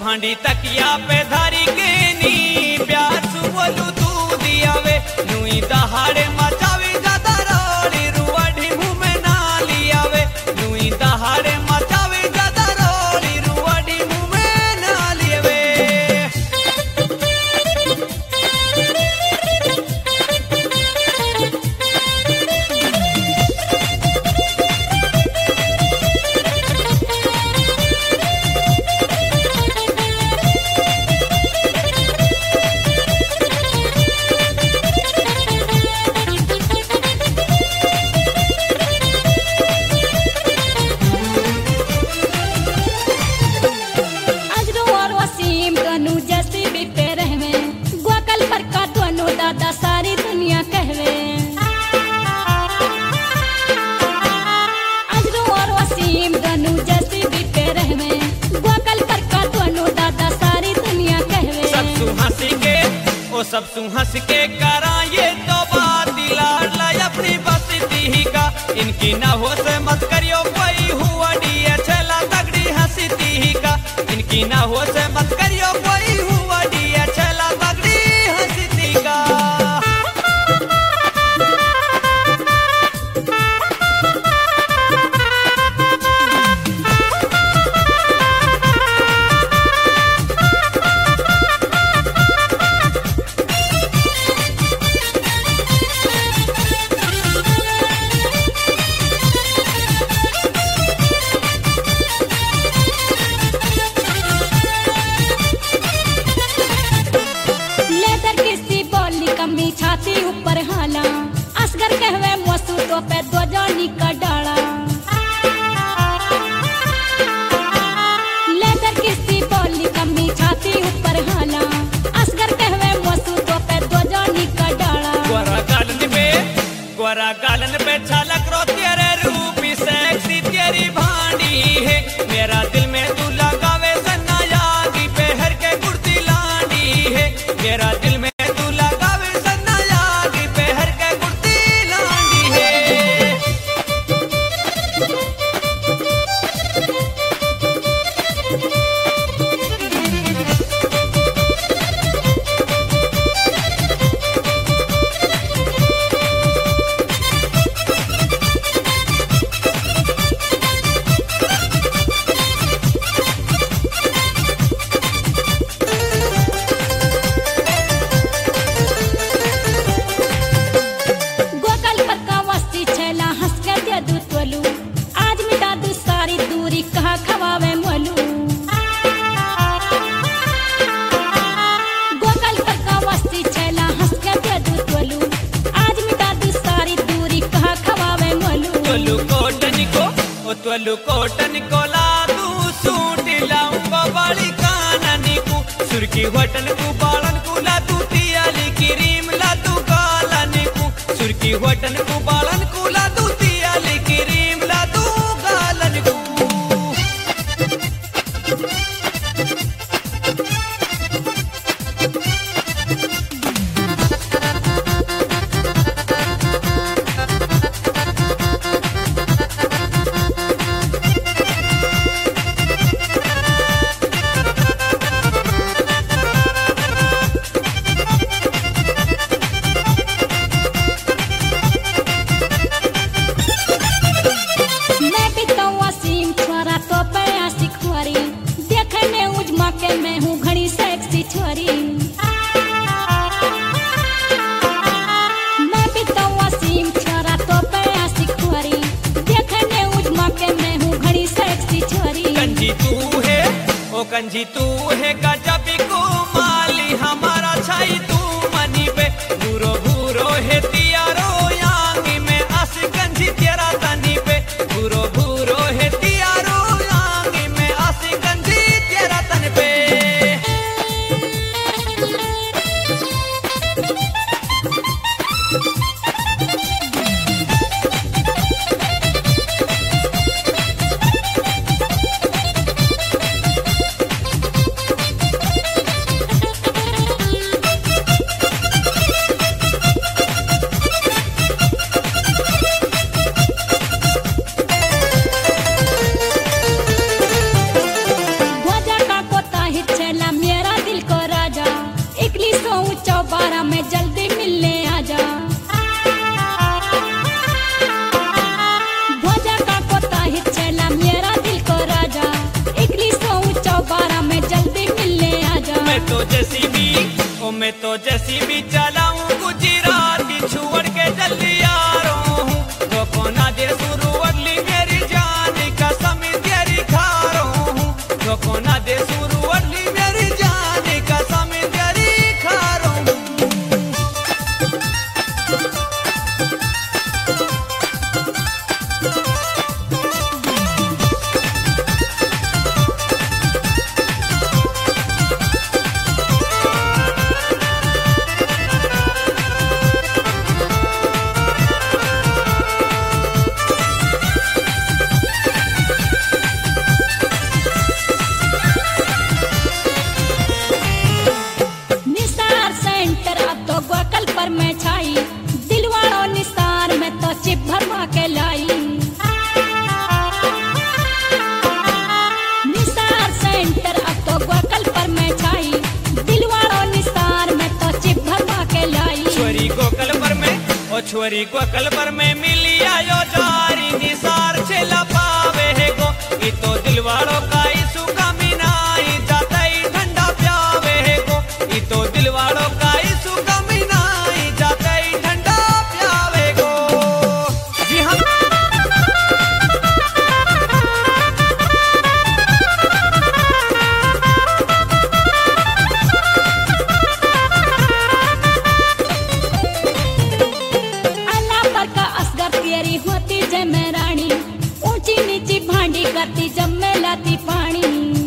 भांडी तकिया पे धारी के नी प्यार सुबोलू दूध आवे नुई दहाड़े मचावे ज्यादा रोड़ी रुआड़ी मुंह में ना लियावे नुई दहाड़े मचावे ज्यादा रोड़ी रुआड़ी मुंह में ना लियावे। सारी दुनिया कहवे अजरू और वसीम दोनों जैसी बीते रहवे गोकल पर का दोनों दादा सारी दुनिया कहवे। सब सुहंस के ओ सब सुहंस के करा ये तो बात दिलाड़ लाई अपनी बस्ती का इनकी ना हो से मत करियो कोई हुआ डिया चला तगड़ी हंसती का इनकी ना हो से मत करियो कोई हुआ डिया चला तगड़ी हंसती का। छाती ऊपर हाला असगर कहवे मसू तो पे दो जानी का डाला लेदर किसी बोली कमी छाती ऊपर हाला असगर कहवे मसू तो पे दो जानी का डाला। गोरा गालन पे छलक रो तेरे रूपी सेक्सी तेरी भांडी है मेरा दिल में तू लगावे सन्ना यागी पहर के कुर्ती लांडी है मेरा दिल में आज मिटा दू सारी दूरी कहा खवावे मोलू गोकल पर का वस्ती छैला हंस के दे दू तोलू आज मिटा दू सारी दूरी कहा खवावे मोलू। तोलू कोटन को ला दू सूट लाऊंगा बाली काननी को सुर्खी होटन को बालन को ला दू तियाली क्रीम ला दू कालनी को सुर्खी होटन को बालन को ला दू तियाली क्रीम ला दू गालन को। मैं हूँ घड़ी सेक्सी छोरी मैं भी तो वसीम छोरा तो प्यासी खोरी देखने उजमा के मैं हूँ घड़ी सेक्सी छोरी। कंजी तू है ओ कंजी तू है गजब को माली हमारा छाई तू मनी पे भूरो भूरो है तियारो यांगी में आस कंजी तेरा तनी पे भूरो भूरो है तियारो यांगी में आस कंजी तेरा तन पे। छोरी गोकल पर में मिली आयो जारी निसार छेला पावे है गो ये तो दिलवाड़ों का इसु कमी नाई जाता ही ठंडा प्यावे है गो ये तो दिलवाड़ों का इसु कमी नाई जाता ही ठंडा प्यावे गो। जी हाँ होती जय मैं रानी ऊंची नीची भांडी करती जब मैं लाती पानी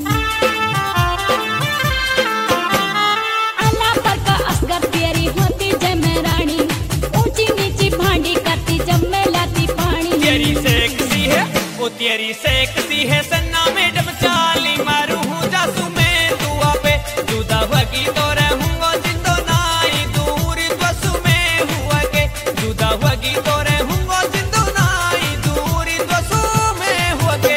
अल्लाह पर का असगर तेरी होती जय मैं रानी ऊंची नीची भांडी करती जब मैं लाती पानी। तेरी सेक्सी है वो तेरी सेक्सी है सन्ना मैडम चाली मारू हूँ जासू मैं दुआ पे जुदा होगी तो रहूंगा जिंदो नाई दूरी द्वसु में हुआ के जुदा होगी तो रहूंगा जिंदो नाई दूरी द्वसु में हुआ के।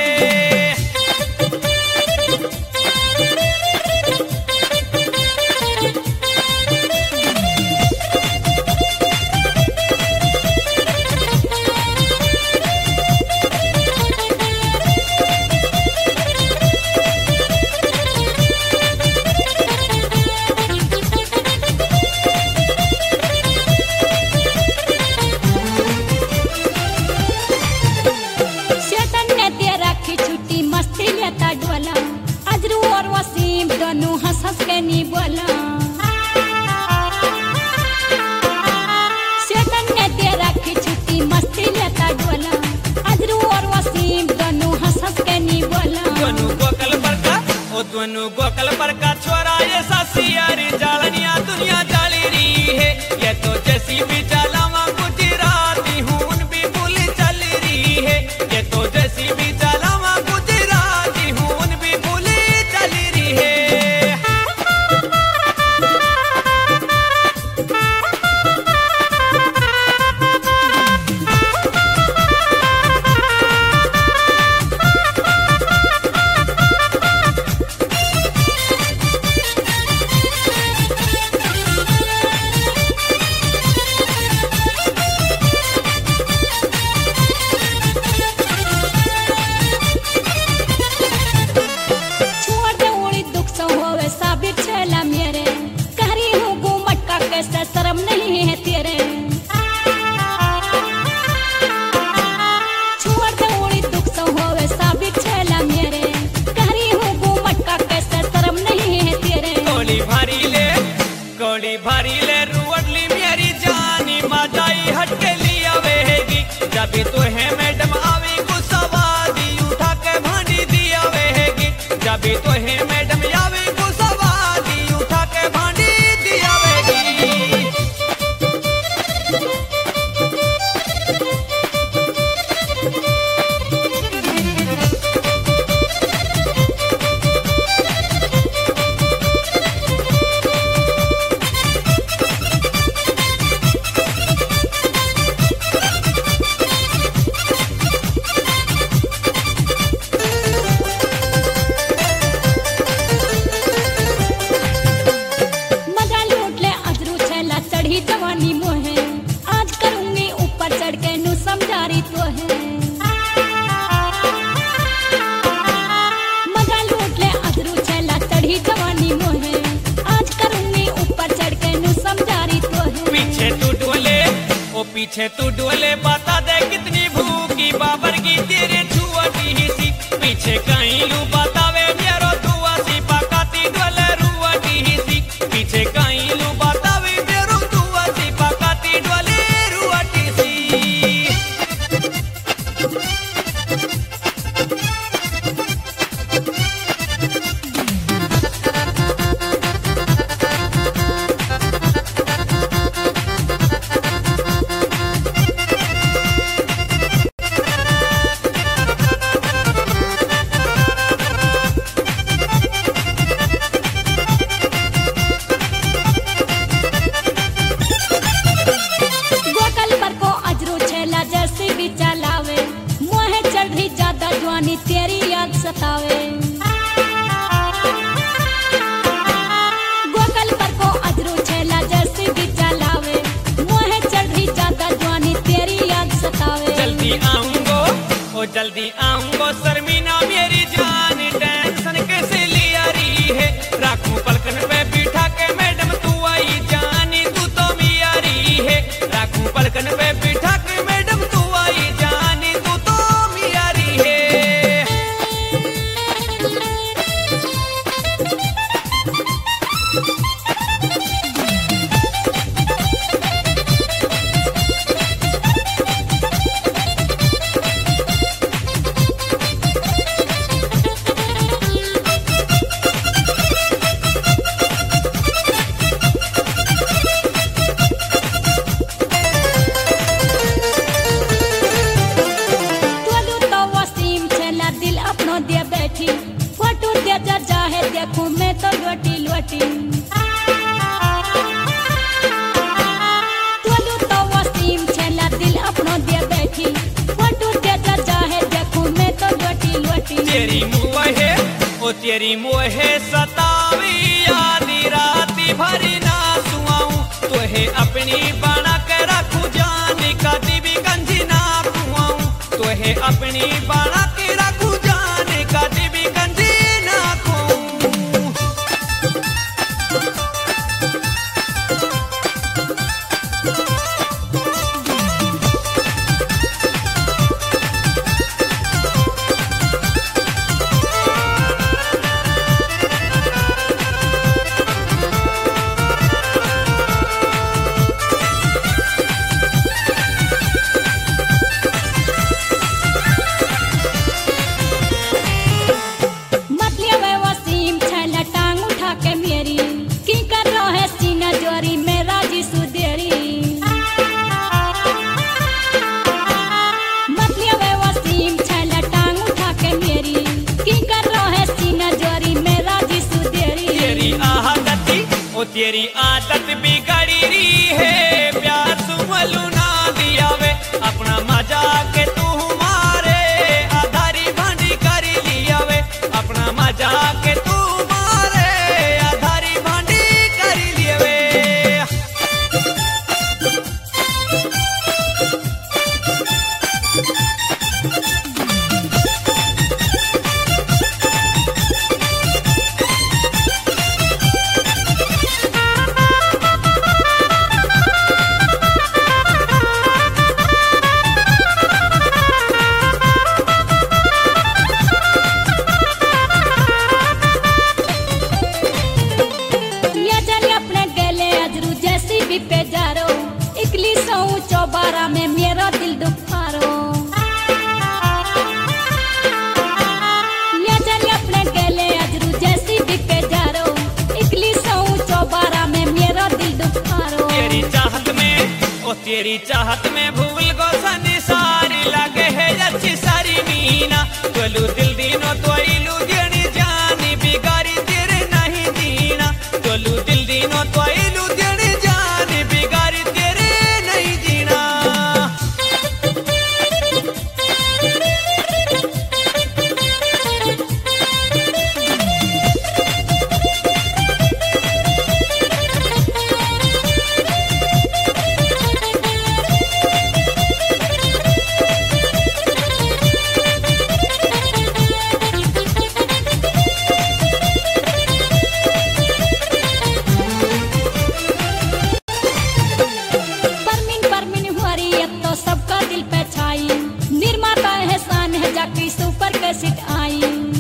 अजरू और वसीम दोनों हंस हंस के नी बोला शेतन ने तेरा की छुट्टी मस्ती लेता डोला अजरू और वसीम दोनों हंस हंस के नी बोला। दोनों गोकल पर का ओ दोनों गोकल पर का छोरा ये सासियारी जालनिया दुनिया जाली रही है ये तो जैसी भी जालावा गुजराती हूँ उन भी भूली चल रही है ये तो जैसी भी जालावा गुजराती हूँ उन भी भूली चल रही है। शर्म नहीं है तेरे छोड़ दे उड़ी दुख सो होवे साबित छेला मेरे कहरी हूँ घूमट का कैसे शर्म नहीं है तेरे। कोली भारी ले रुवडली मेरी जानी माजाई हटके लिया वेगी जब तो है मैडम आवी गुस्सावादी उठा के भानी दिया वेगी जब तो है मैडम आवी गुस्सावादी उठा के भानी दिया वेगी। जवानी मोहे आज करूंगी ऊपर चढ़ के नू समझारी तो है मजा लूट ले अधरू छेला चढ़ी जवानी मोहे आज करूंगी ऊपर चढ़ के नू समझारी तो है। पीछे तू डोले ओ पीछे तू डोले बता दे कितनी भूखी बाबर की तेरे छुआटी ही सी पीछे कहीं लू बतावे मेरो दुआ सी पकाती डोले रुआटी ही सी पीछे कहीं लू बतावे मेरो दुआ सी पकाती डोले रुआटी सी। तेरी याद सतावे गोकल पर को अजरू छेला जैसी भी चलावे मोहे चढ़ी ज्यादा जवानी जल्दी आऊंगा शर्मीना मेरी जान, टेंशन कैसे लिया रही है, राखूं पलकन पे बिठा के मैडम तू आई जानी, तू तो मियारी है, राखूं पलकन पे बिठा के मैडम तू आई जानी, तू तो मियारी है। फोटो दे जा चाहे देखूं मैं तो लोटी लोटी, तोलू तो वसीम छेला दिल अपनो दे बैठी, फोटो दे जा चाहे देखूं मैं तो लोटी लोटी। तेरी मुँह ओ तेरी मुँह सतावी आधी राती भरी ना सुआऊं, तोहे अपनी बना के रखूं जानी, कदी भी गंजी ना खुआऊं, तोहे अपनी बना के रखूं जानी, कदी भी गंजी ना खुआऊं। तेरी आदत बिगड़ी रही है, प्यार सुमलू ना दिया वे, अपना मजा के तू मारे आधारी भांडी कर लिया वे, अपना मजा के तू मारे आधारी भांडी कर लिया वे। पे जा रो इकली सऊ चौबारा में मेरा दिल दुखारो, ले चल अपने गले अजरू जैसी भी पे जा रो इकली सऊ चौबारा में मेरा दिल दुखारो। तेरी चाहत में ओ तेरी चाहत में भूल गो सनी सारी लगे है अच्छी सारी मीना, तोलू दिल दीनो तो इलू देनी जानी, बिगाड़ी तेरे नहीं दीना, तोलू दिल दीनो तो इलू देनी जानी, बिगाड़ी तेरे नहीं जीना। सुपर कैसेट आई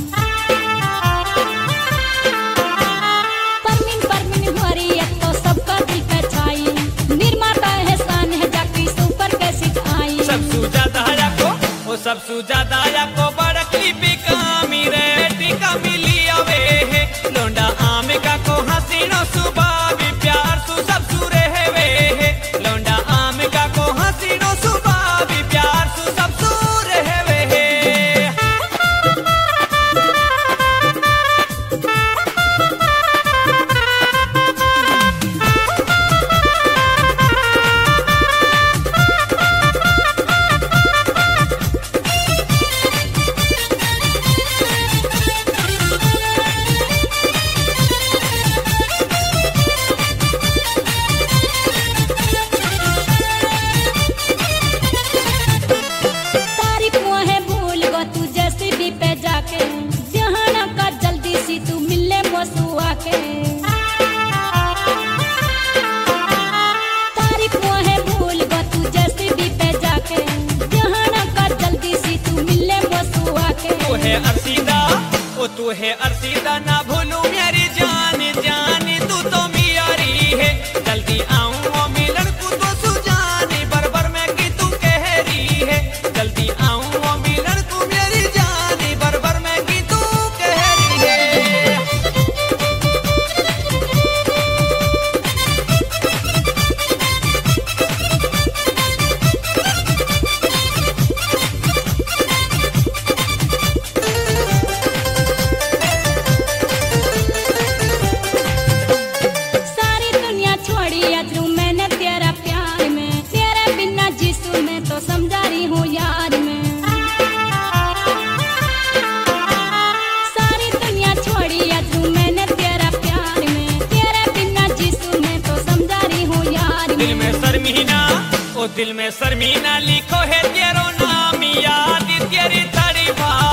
परमीन हुआरी अब तो सबका दिल पे छाई, निर्माता है शान है जाकी सुपर कैसेट आई। सब सुजादा को ओ सब सुजादा को बड़ा क्लिप कामी रेटी का मिली आवे है, लोंडा आमे का को हसीनो सुबह भी प्यार सु सब सुरे है वे है, लोंडा आमे का को हसीनो सुबह भी प्यार सु सब सुरे है वे है। के जहाना का जल्दी सी तू मिलने मसुआ के तारीफ मोहे भूल गो तू जैसी भी पे जाके जहाना का जल्दी सी तू मिलने मसुआ के तू है अरसीदा ओ तू है अरसीदा ना भूलू मेरी जान जान तू तो मियारी है जल्दी आऊं ओ मिलन को तो सुजानी बरबर में की तू कह रही है जल्दी आऊं ओ मिलन को मेरी जानी बरबर में की तू कह रही है। सारी दुनिया छोड़ी अजरू मैंने तेरा प्यार में तेरे बिना जिसू मैं तो समझा रही हूँ यार में सारी दुनिया छोड़ी अजरू मैंने तेरा प्यार में तेरे बिना जिसू मैं तो समझा रही हूँ यार दिल में शर्मीना ओ दिल में शर्मीना लिखो है तेरो